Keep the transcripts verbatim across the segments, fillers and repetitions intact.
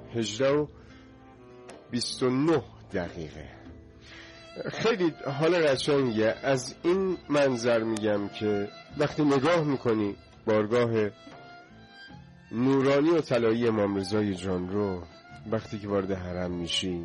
هجده و بیست و نه دقیقه. خیلی حال قشنگه. از این منظر میگم که وقتی نگاه میکنی بارگاه نورانی و طلایی امام رضای جان رو، وقتی که وارد حرم میشی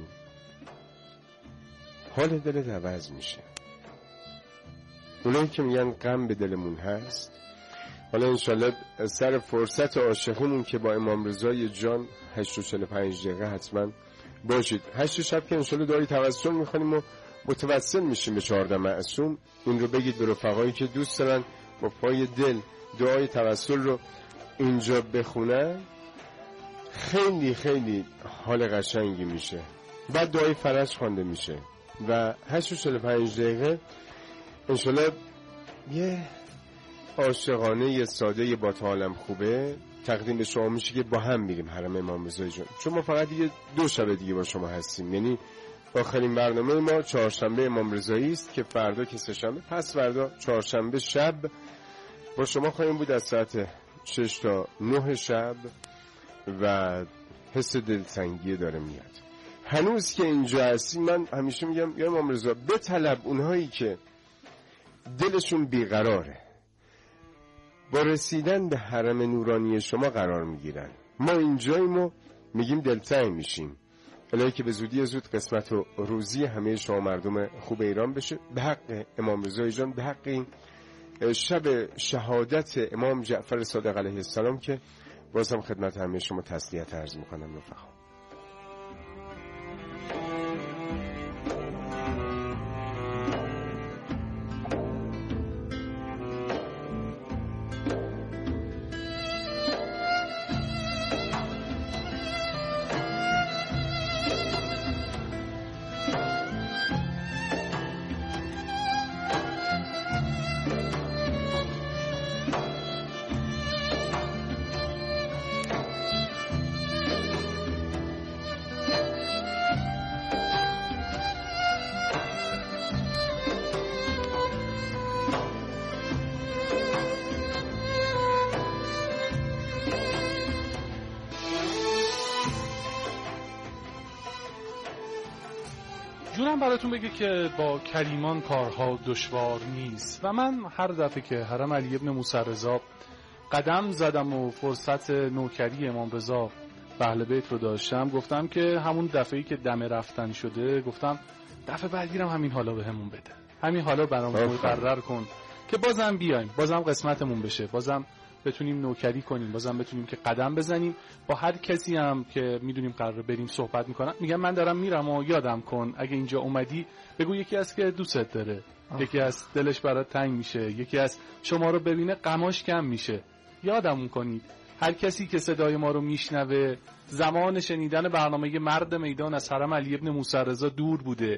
حال دلت عوض میشه. اونایی که میگن غم به دلمون هست، حالا انشالله سر فرصت عاشقیمون که با امام رضای جان هشت و چهل و پنج دقیقه حتما باشید. هشت شب که انشالله دعای توسل میخونیم و متوسل میشیم به چهارده معصوم. این رو بگید به رفقایی که دوست دارن با پای دل دعای توسل رو اینجا بخونن، خیلی خیلی حال قشنگی میشه. بعد دعای فرج خوانده میشه و هشت و چهل و پنج دقیقه انشالله یه عاشقانه یه ساده با تعالم خوبه تقدیم به شما میشه که با هم میریم حرم امام رضای جان. چون ما فقط دیگه دو شب دیگه با شما هستیم، یعنی آخرین برنامه ما چهارشنبه امام رضایی است که فردا که سه شنبه، پس فردا چهارشنبه شب با شما خواهیم بود از ساعت شش تا نه شب و حس دلتنگی داره میاد. هنوز که اینجا هستی من همیشه میگم یا امام رضا بطلب اونهایی که دلشون بیقراره با رسیدن به حرم نورانی شما قرار میگیرن. ما اینجاییم و میگیم دلتنگ میشیم. الهی که به زودی زود قسمت و روزی همه شما مردم خوب ایران بشه به حق امام رضای جان، به حق این شب شهادت امام جعفر صادق علیه السلام که بازم خدمت همه شما تسلیت عرض میکنم رفقا. جونم براتون بگه که با کریمان کارها دشوار نیست و من هر دفعه که حرم علی ابن موسی رضا قدم زدم و فرصت نوکری امام رضا به اهل بیت رو داشتم، گفتم که همون دفعه‌ای که دم رفتن شده گفتم دفعه بعد گیرم همین حالا بهمون بده، همین حالا برامون مقرر کن که بازم بیایم، بازم قسمتمون بشه، بازم بتونیم نوکری کنیم، بازم بتونیم که قدم بزنیم. با هر کسی هم که میدونیم قراره بریم صحبت میکنم میگم من دارم میرم و یادم کن اگه اینجا اومدی بگو یکی از که دوستت داره، یکی از دلش برات تنگ میشه، یکی از شما رو ببینه غماش کم میشه. یادمون کنید هر کسی که صدای ما رو میشنوه زمان شنیدن برنامه مرد میدان از حرم علی ابن موسی رضا دور بوده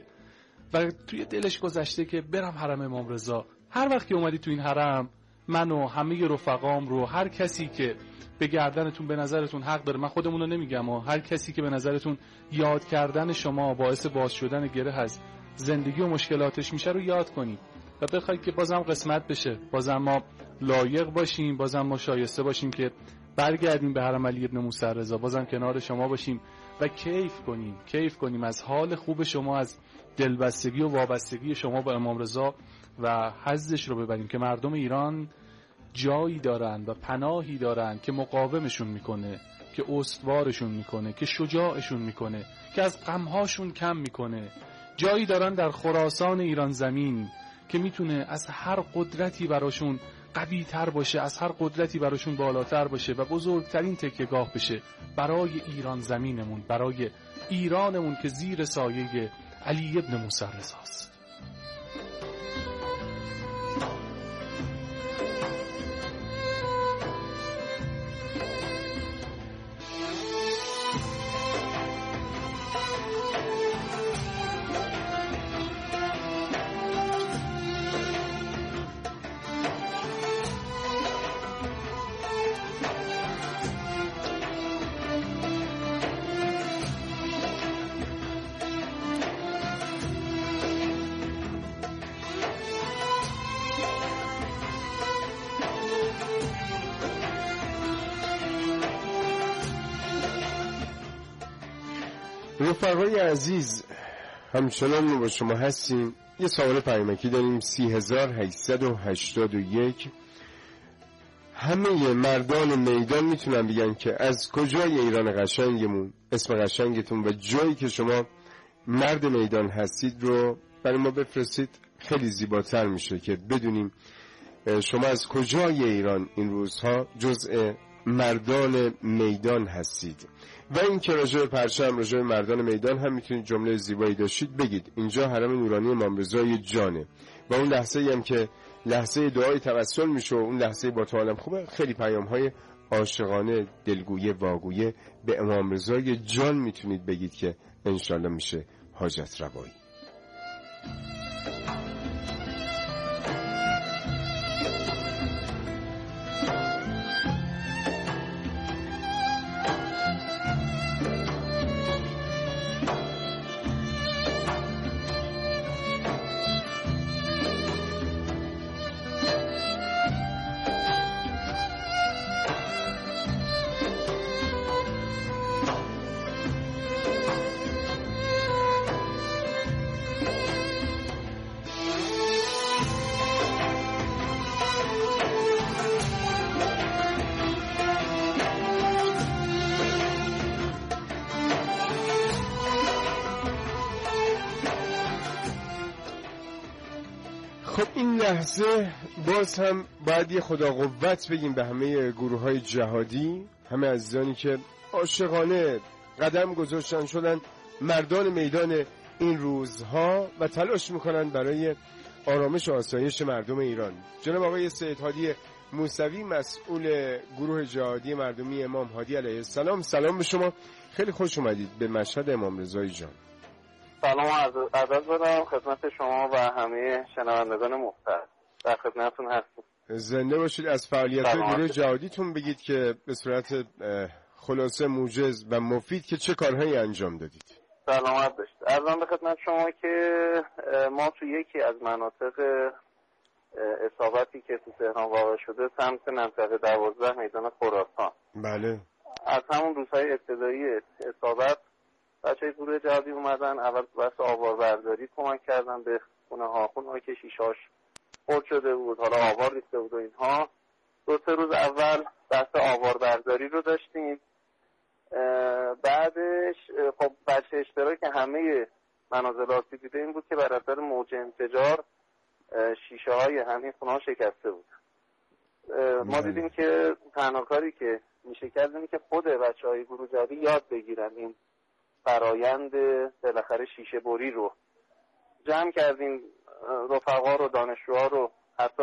و توی دلش گذشته که برم حرم امام رضا. هر وقت که اومدی تو این حرم من و همه رفقام رو، هر کسی که به گردنتون به نظرتون حق داره، من خودمون رو نمیگم، و هر کسی که به نظرتون یاد کردن شما باعث باز شدن گره از زندگی و مشکلاتش میشه رو یاد کنید و بخواید که بازم قسمت بشه، بازم ما لایق باشیم، بازم ما شایسته باشیم که برگردیم به حرم علی ابن موسی رضا، بازم کنار شما باشیم و کیف کنیم کیف کنیم از حال خوب شما، از دلبستگی و وابستگی شما با امام رضا و حظش رو ببریم که مردم ایران جایی دارن و پناهی دارن که مقاومشون میکنه، که استوارشون میکنه، که شجاعشون میکنه، که از غمهاشون کم میکنه. جایی دارن در خراسان ایران زمین که میتونه از هر قدرتی براشون قوی تر باشه، از هر قدرتی براشون بالاتر باشه و بزرگترین تکیه‌گاه بشه برای ایران زمینمون، برای ایرانمون که زیر سایه علی ابن موسی رضاست. رفقای عزیز، همچنان با شما هستیم. یه سوال پیامکی داریم. سی هزار هشتصد و هشتاد و یک. همه مردان میدان میتونن بگن که از کجای ایران قشنگمون، اسم قشنگتون و جایی که شما مرد میدان هستید رو برای ما بفرستید. خیلی زیباتر میشه که بدونیم شما از کجای ایران این روزها جزء مردان میدان هستید. و این که راجع به پرچم، راجع به مردان میدان هم میتونید جمله زیبایی داشتید بگید. اینجا حرم نورانی امام رضای جانه و اون لحظه ای هم که لحظه دعای توسل میشه و اون لحظه با تو عالم خوبه. خیلی پیام های عاشقانه، دلگویه، واگویه به امام رضای جان میتونید بگید که انشالله میشه حاجت روایی. خب این لحظه باز هم باید یه خدا قوت بگیم به همه گروه های جهادی، همه عزیزانی که عاشقانه قدم گذاشتن شدن مردان میدان این روزها و تلاش میکنن برای آرامش و آسایش مردم ایران. جناب آقای سید هادی موسوی، مسئول گروه جهادی مردمی امام هادی علیه السلام، سلام به شما. خیلی خوش اومدید به مشهد امام رضای جان. سلام و عرض دارم خدمت شما و همه شنوندگان محترم. در خدمتتون هستم. زنده باشید. از فعالیت گروه جهادیتون بگید که به صورت خلاصه موجز و مفید که چه کارهایی انجام دادید. سلامت باشید. عرضم به خدمت شما که ما تو یکی از مناطق اصابتی که تو تهران واقع شده سمت منطقه دوازده میدان خراسان، بله، از همون روزهای ابتدایی اصابت بچه گروه جهادی اومدن. اول بحث آواربرداری کمک کردن به خونه ها، خونه ها که شیشاش خورد شده بود، حالا آوار ریخته بود و اینها. دو سه روز اول بحث آواربرداری رو داشتیم. بعدش خب بچه اشتراک همه منازل آسیب دیده این بود که بر اثر موج انفجار شیشه های همین خونه ها شکسته بود. ما دیدیم که تنها کاری که میشه کردیم که خود بچه های گروه جهادی یاد بگیرن این فرایند بالاخره شیشه بری رو. جمع کردیم رفقا رو، دانشجوها رو، حتی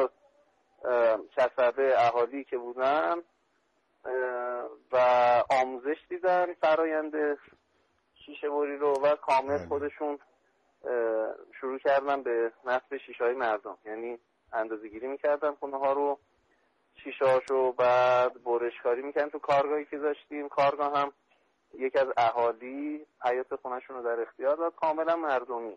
کسبه اهالی که بودن و آموزش دیدن فرایند شیشه بری رو و کامل خودشون شروع کردن به نصب شیشه های مردم، یعنی اندازه گیری میکردن خونه ها رو، شیشه هاشو، بعد برشکاری میکردن تو کارگاهی که داشتیم. کارگاه هم یکی از اهالی حیات خونهشون رو در اختیار داد، کاملا مردمی.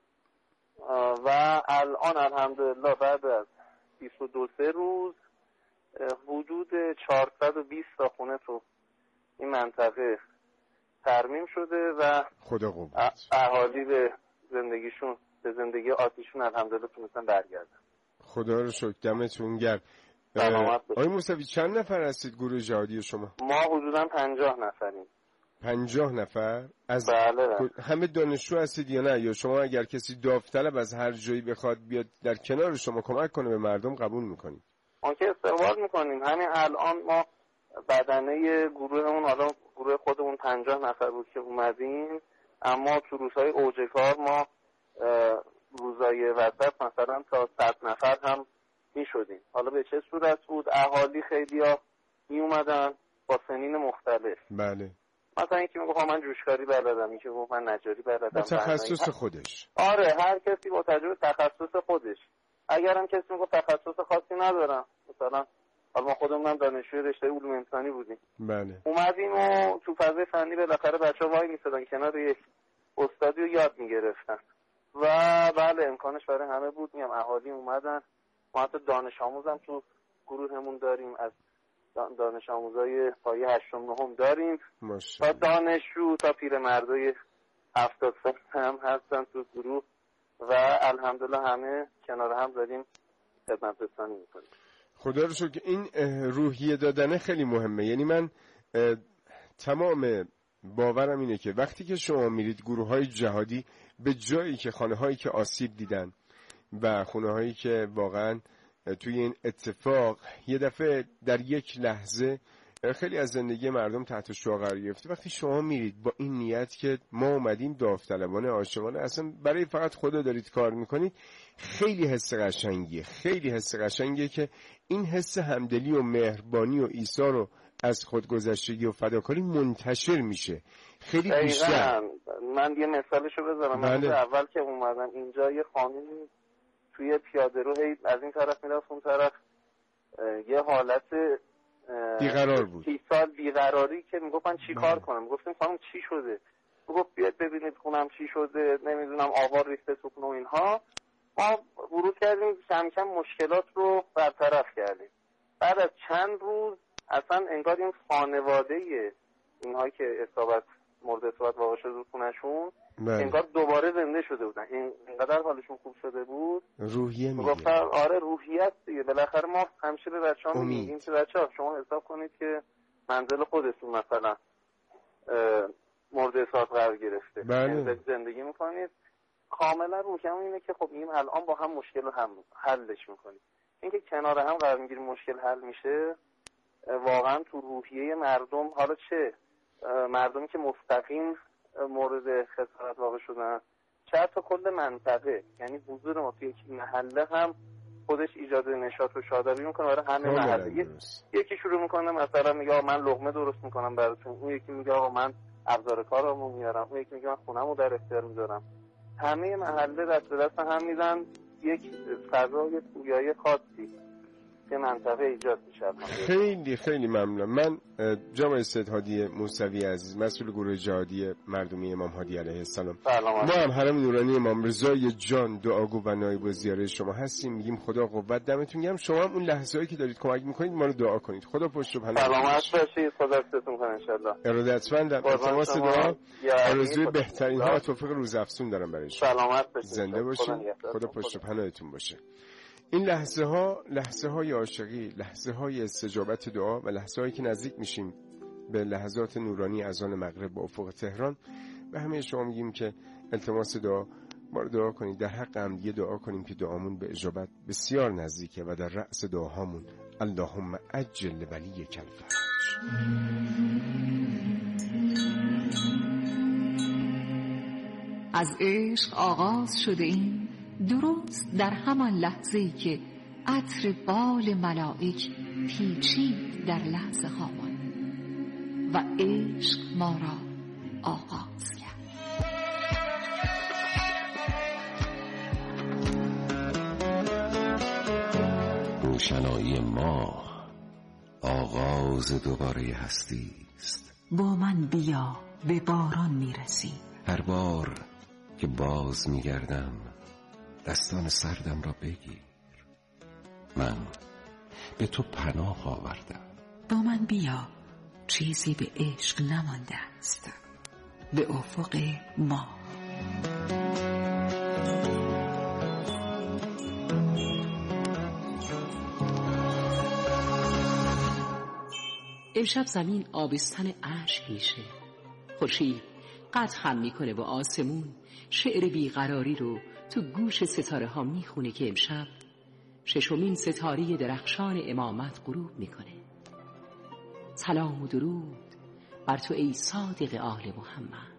و الان الحمدلله بعد از بیست و دو سه روز حدود چهارصد و بیست تا خونه تو این منطقه ترمیم شده و خدا قوت، اهالی به زندگیشون، به زندگی عادیشون الحمدلله تونستن برگردن. خدا رو شکر، دمتون گرم. آقای موسوی چند نفر هستید گروه جهادی شما؟ ما حدوداً پنجاه نفریم. پنجاه نفر؟ از بله بله. همه دانشجو هستید یا نه؟ یا شما اگر کسی داوطلب از هر جایی بخواد بیاد در کنار شما کمک کنه به مردم قبول میکنید؟ ما که استقبال میکنیم. همین الان ما بدنه گروهمون، حالا گروه خودمون پنجاه نفر بود که اومدیم، اما تو روزهای اوج کار ما روزهای وسط مثلا تا صد نفر هم میشدیم. حالا به چه صورت بود؟ اهالی خیلی ها می اومدن با سنین مختلف. بله. مثلا اینکه میگه من جوشکاری بلدم، اینکه میگه من نجاری بلدم، با تخصص خودش. آره، هر کسی با تجربه تخصص خودش. اگر هم کسی میگه تخصص خاصی ندارم، مثلا حالا ما خودمون هم دانشجوی رشته علوم انسانی بودیم، بله، اومدیم و تو فضای فنی بالاخره بچه‌ها وای میسادن کنار یک استادی رو یاد میگرفتن و بله امکانش برای همه بود. میگم اهالی اومدن، ما حتی دانش آموزم تو گروهمون داریم، از دانش آموزای پایه هشتم نهم داریم، تا دانشجو تا پیرمردای هفتاد هم هستن تو گروه و الحمدلله همه کنار هم داریم خدمت رسانی میکنیم. خدا رو شکر که این روحیه دادنه خیلی مهمه. یعنی من تمام باورم اینه که وقتی که شما میرید گروه های جهادی به جایی که خانه هایی که آسیب دیدن و خونه هایی که واقعا توی این اتفاق یه دفعه در یک لحظه خیلی از زندگی مردم تحت شعاع قرار گرفته، وقتی شما میرید با این نیت که ما اومدیم داوطلبانه عاشقانه اصلا برای فقط خدا دارید کار میکنید، خیلی حس قشنگیه، خیلی حس قشنگیه که این حس همدلی و مهربانی و ایثار رو از خودگذشتگی و فداکاری منتشر میشه خیلی بیشتر. من یه مثالشو بذارم. بله. من اول که اومدم اینجا یه خانمی توی پیاده رو هی از این طرف میرفت اون طرف، یه حالت بیقرار بود، سی سال بیقراری که میگفتن چی کار کنم. گفتیم خانم چی شده؟ گفت بیاد ببینید خونم چی شده، نمیدونم آوار ریخته تو خونه و اینها. ما ورود کردیم کم کم مشکلات رو برطرف کردیم. بعد از چند روز اصلا انگار این خانواده اینهایی که اصابت مورد اصابت واقع شده تو خونشون انگار دوباره زنده شده بودن، اینقدر حالشون خوب شده بود. روحیه میگه. گفتن آره روحیه دیگه. بالاخره ما همیشه به بچه‌ها میگیم که بچه‌ها شما حساب کنید که منزل خودتون مثلا مورد اصابت قرار گرفته، بله. زندگی میکنید. کاملا روحیه اینه که خب این الان با هم مشکل هم حلش میکنید. اینکه کنار هم قرار میگیریم مشکل حل میشه، واقعا تو روحیه مردم، حالا چه مردمی که مستقیم مورد خسارت واقع شدن، چه حتی کل منطقه، یعنی حضور ما توی یک محله هم خودش ایجاد نشاط و شادابی میکنه برای همه محله. یکی شروع میکنه مثلا میگه من لقمه درست میکنم براتون، اون یکی میگه آقا من ابزار کارامو میارم، اون یکی میگه من خونمو در اختیار میذارم. همه محله دست به دست هم میدن، یک فضای پویایی خاصی که منطقه ایجاد میشه. خیلی خیلی ممنونم. من جناب سید هادی موسوی عزیز، مسئول گروه جهادی مردمی امام هادی علیه السلام، ما هم حرم نورانی امام رضای جان دعاگو و نایب الزیاره شما هستیم. میگیم خدا قوت، دمتون گرم. شما هم اون لحظه‌ای که دارید کمک میکنید ما رو دعا کنید. خدا پشت و پناه سلامت باشید. خدا حفظتون کنه ان شاء الله. ارادتمندم. التماس دعا، آرزوی بهترین ها و توفیق روزافزون دارم برای شما. سلامت باشید. زنده باشید. خدا پشت و پناهتون باشه. این لحظه ها لحظه های عاشقی، لحظه های استجابت دعا و لحظه هایی که نزدیک میشیم به لحظات نورانی اذان مغرب با افق تهران. و همه شما میگیم که التماس دعا، ما رو دعا کنید، در حق همدیگه دعا کنیم که دعامون به اجابت بسیار نزدیکه و در رأس دعاهامون اللهم عجل ولی الفرج. از عشق آغاز شده این درست در همان لحظه‌ای که عطر بال ملائک پیچید در لحظه هامان و عشق ما را آغاز کرد. روشنایی ما آغاز دوباره هستی است. با من بیا به باران میرسی. هر بار که باز میگردم دستان سردم را بگیر، من به تو پناه آوردم. با من بیا، چیزی به عشق نمانده است، به افق ما. امشب زمین آبستن اشک میشه، خورشید قد خم میکنه و آسمون شعر بیقراری رو تو گوش ستاره ها میخونه که امشب ششمین ستاره درخشان امامت غروب میکنه. سلام و درود بر تو ای صادق آل محمد.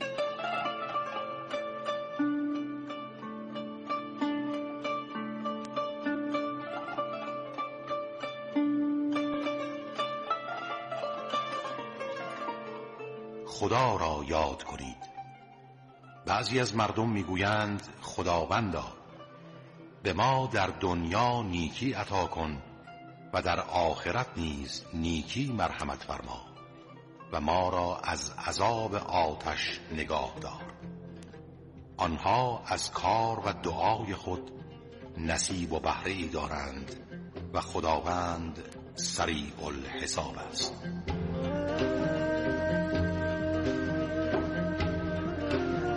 خدا را یاد کنید. بعضی از مردم میگویند خداوندا به ما در دنیا نیکی عطا کن و در آخرت نیز نیکی مرحمت فرما و ما را از عذاب آتش نگاه دار. آنها از کار و دعای خود نصیب و بهره ای دارند و خداوند سریع الحساب است.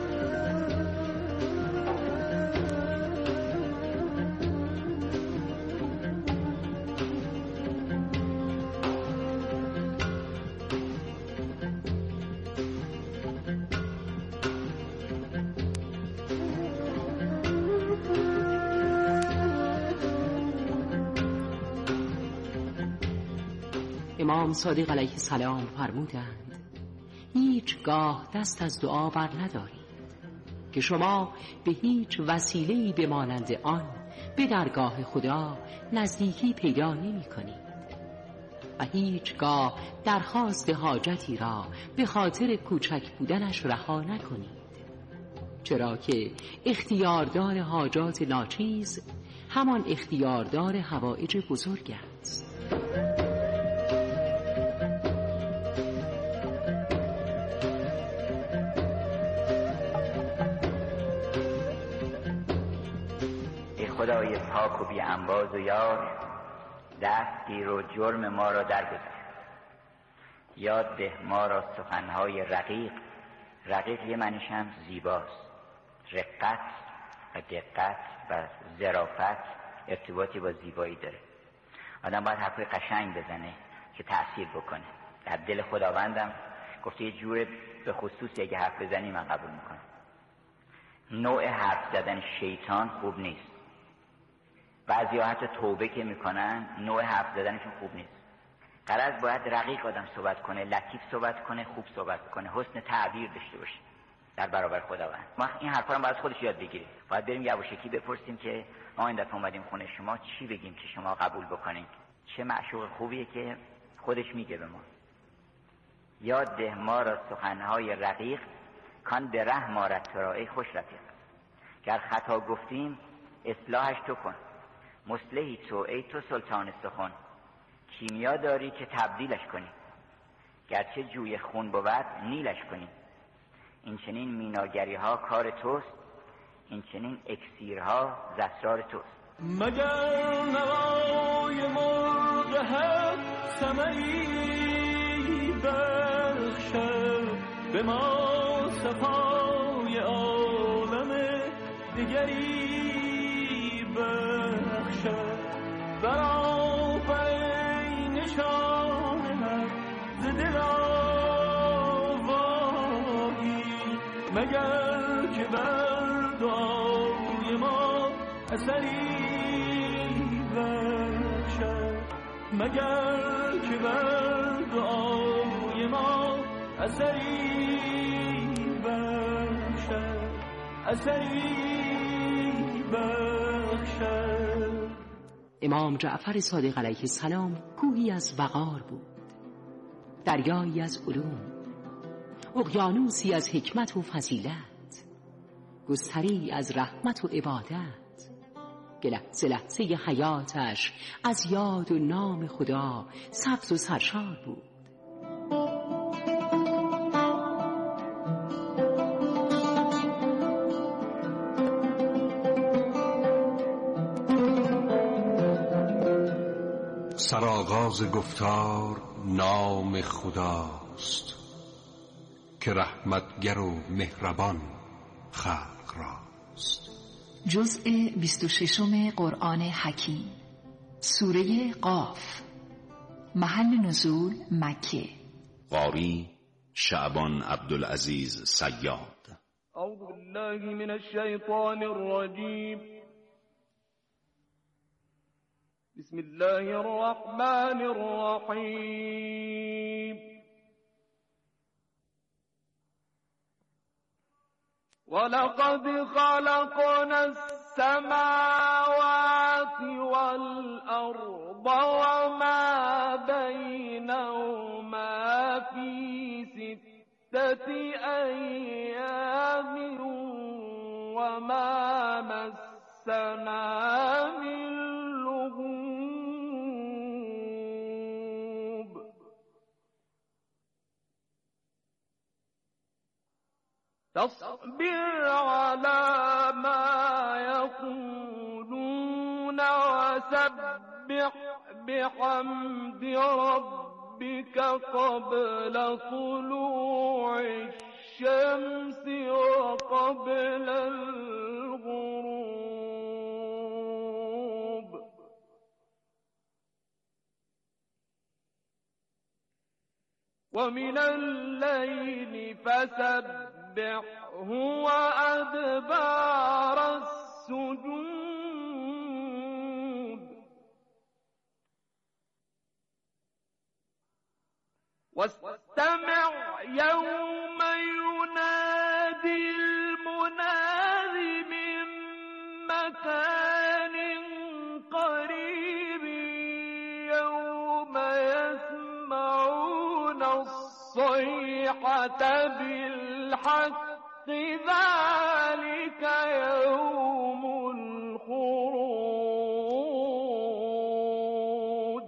امام صادق علیه السلام فرمودند هیچگاه دست از دعا بر ندارید که شما به هیچ وسیله‌ای به مانند آن به درگاه خدا نزدیکی پیدا نمی کنید و هیچگاه درخواست حاجتی را به خاطر کوچک بودنش رها نکنید، چرا که اختیاردار حاجات ناچیز همان اختیاردار حوائج بزرگ است. خدای پاک و بی انباز و یار، دستگیر و جرم ما را درگذر. یاد ده ما را سخنهای رقیق. رقیق یه معنیش هم زیباست. رقت و دقت و ظرافت ارتباطی با زیبایی داره. آدم باید حرفای قشنگ بزنه که تأثیر بکنه. در دل خداوندم گفته یه جور به خصوصی اگه حرف بزنی من قبول میکنم. نوع حرف زدن شیطان خوب نیست. بعضی ها حتی توبه که میکنن نوع حرف زدنشون خوب نیست. غرض باید رقیق آدم صحبت کنه، لطیف صحبت کنه، خوب صحبت کنه، حسن تعبیر داشته باشه در برابر خداوند. ما این حرفا رو باید خودش یاد بگیریم. باید بریم یواشکی بپرسیم که ما این دفعه اومدیم خونه شما چی بگیم که شما قبول بکنید. چه معشوق خوبیه که خودش میگه به ما. یاد ده ما را سخنهای رقیق، کان به ره ما را ای خوش رفیق. گر خطا گفتیم اصلاحش تو کن، مصلحی تو ای تو سلطان سخن. کیمیا داری که تبدیلش کنی، گرچه جوی خون بود نیلش کنی. این چنین میناگری ها کار توست، این چنین اکسیرها زسرار توست. مگر نوای مرغ هر سمعی بخشد به ما صفای عالم دیگری بخشد. برای نشانه ز دل آوایی، مگر که بر دعای ما اثری بخشد. مگر که بر دعای ما اثری بخشد، اثری بخشد. امام جعفر صادق علیه السلام کوهی از وقار بود، دریایی از علوم، اقیانوسی از حکمت و فضیلت، گستری از رحمت و عبادت، که لحظه لحظه حیاتش از یاد و نام خدا سبز و سرشار بود. سرآغاز گفتار نام خداست، که رحمتگر و مهربان خلق راست. جزء بیست و ششم قرآن حکیم، سوره قاف، محل نزول مکه. قاری شعبان عبدالعزیز صیاد. اعوذ بالله من الشیطان الرجیم. بسم الله الرحمن الرحیم. ولقد خلقنا السماوات والأرض وما بينهما في ستة أيام وما مسنا من تصبر على ما يقولون وسبح بحمد ربك قبل طلوع الشمس وقبل الغروب ومن الليل فسبح هو أدبار السجود واستمع يوم ينادي المناد من مكان قريب يوم يسمعون الصيحة بالحق ذلك يوم الخروج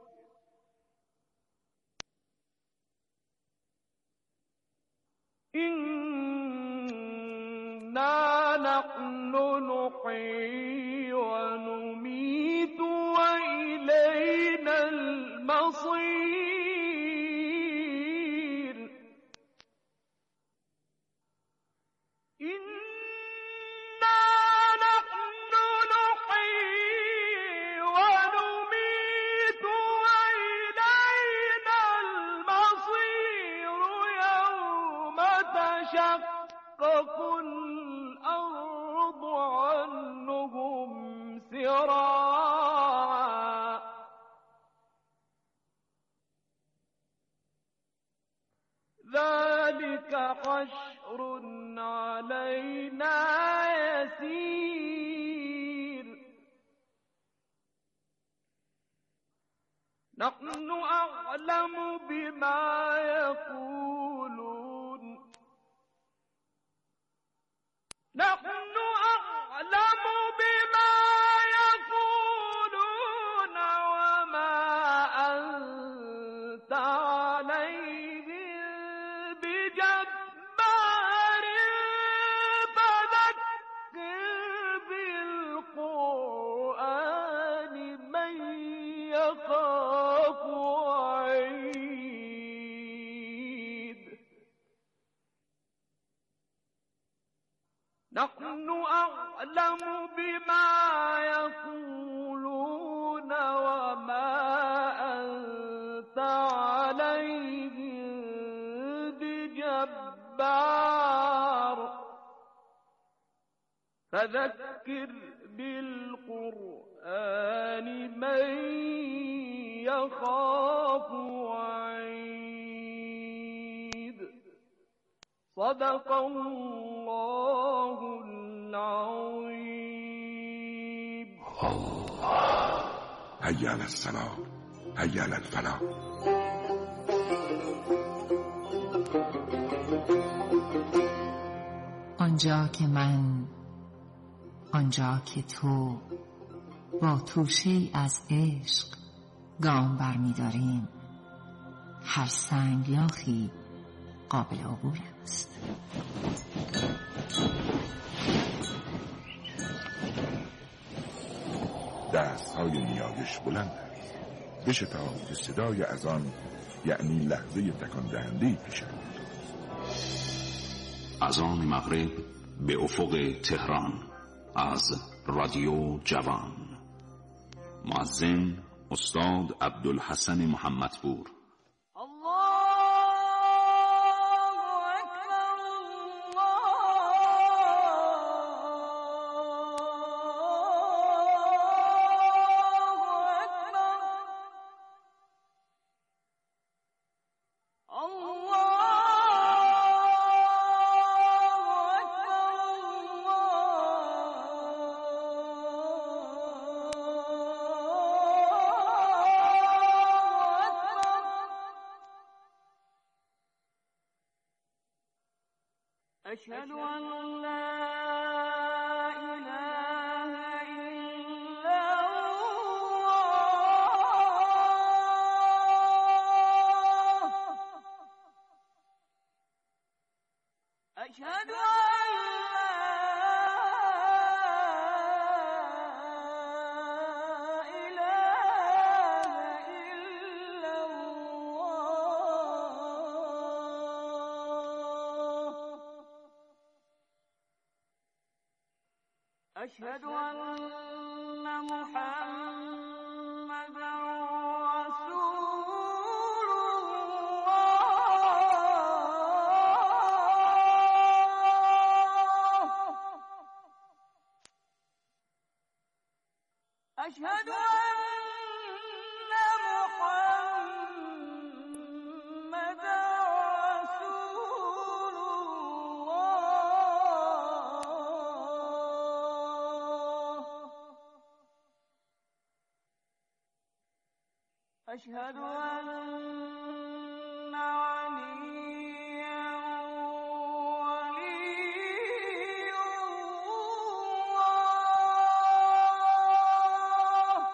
إنا نحن نحيي ونميت وإلينا المصير إنا نحن نحيي ونميت وإلينا المصير يوم تشقق الأرض عنهم سراعا ذلك حشر علينا يسير نحن أعلم بما يقولون نحن أعلم بما يقولون وما أنت عليهم بجبار فذكر بالقرآن من يخاف وعيد نحن أعلم بما يقولون وما أنت عليهم بجبار فذكر بالقرآن من يخاف وعيد صدق الله العظيم. هيا على الصلاة هيا على الفلاح. آنجا که من، آنجا که تو با توشه‌ای از عشق گام برمی داریم، هر سنگلاخی قابل عبور است. دست های نیایش بلند است. بشتاب که صدای از آن یعنی لحظه تکان دهنده پیش آمد. از آن مغرب به افق تهران از رادیو جوان. مؤذن استاد عبدالحسن محمدپور. أشهد أن لا إله إلا الله أشهد أن أشهد أن محمدا رسول الله أشهد أن محمدا أشهد أن عليا ولي الله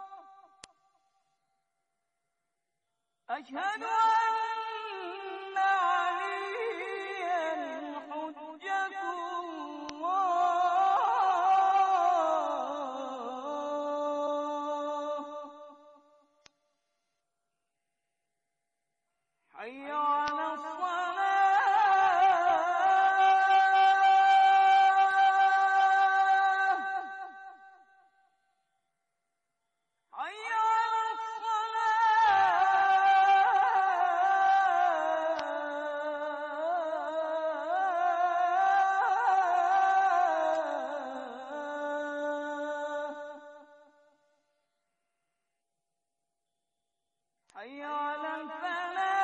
أشهد أن عليا حجة الله حي على الصلاة حي على الصلاة حي على الفلاح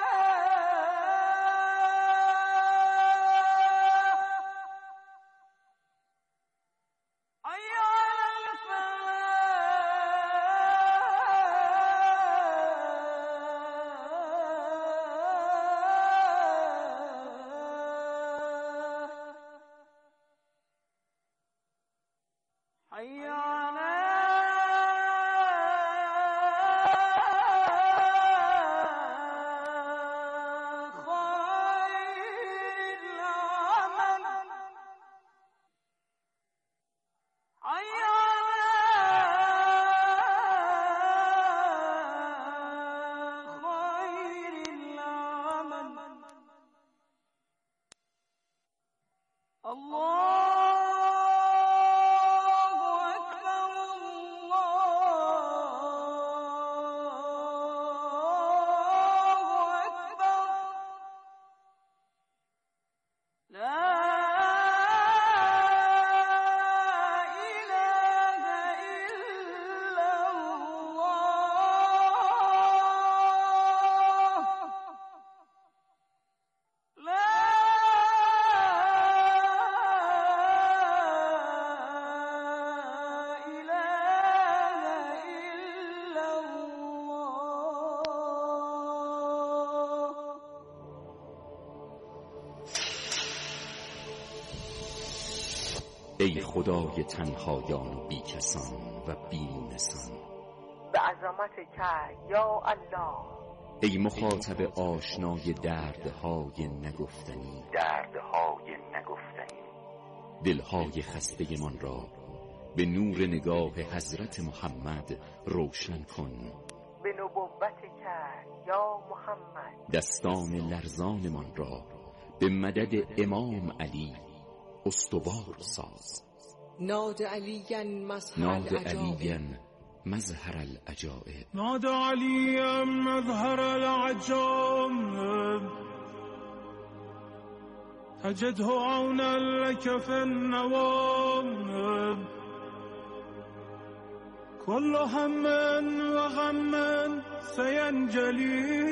حي على الفلاح حي على خير العمل حي على خير العمل الله أكبر الله أكبر لا إله إلا الله لا إله إلا الله ای خدای تنهایان و بیکسان و بی‌نسان، به عظمت که یا الله، ای مخاطب آشنای دردهای نگفتنی دردهای نگفتنی، دلهای خسته من را به نور نگاه حضرت محمد روشن کن. به نبوت که یا محمد، دستان لرزان من را به مدد امام علی استوار ساز. ناد علیاً مظهر ناد العجائب علیاً مظهر العجائب نادى عليا مظهر العجائب تجده عونا لك في النوائب كل هم وغم سينجلي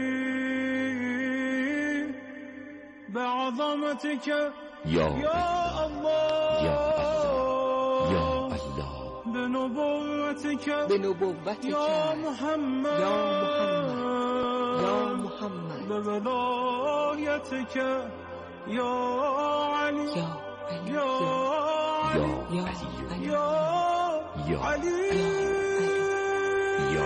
بعظمتك یا يا الله یا الله یا الله بنبوتك بنبوتك يا محمد يا محمد يا محمد بولايتك يا علي يا علي يا علي يا علي يا یا علي یا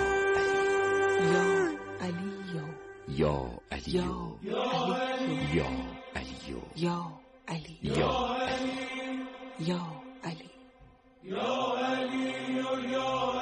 علي یا علی يا علي یا علی يا علي یا يا علي يا علي يا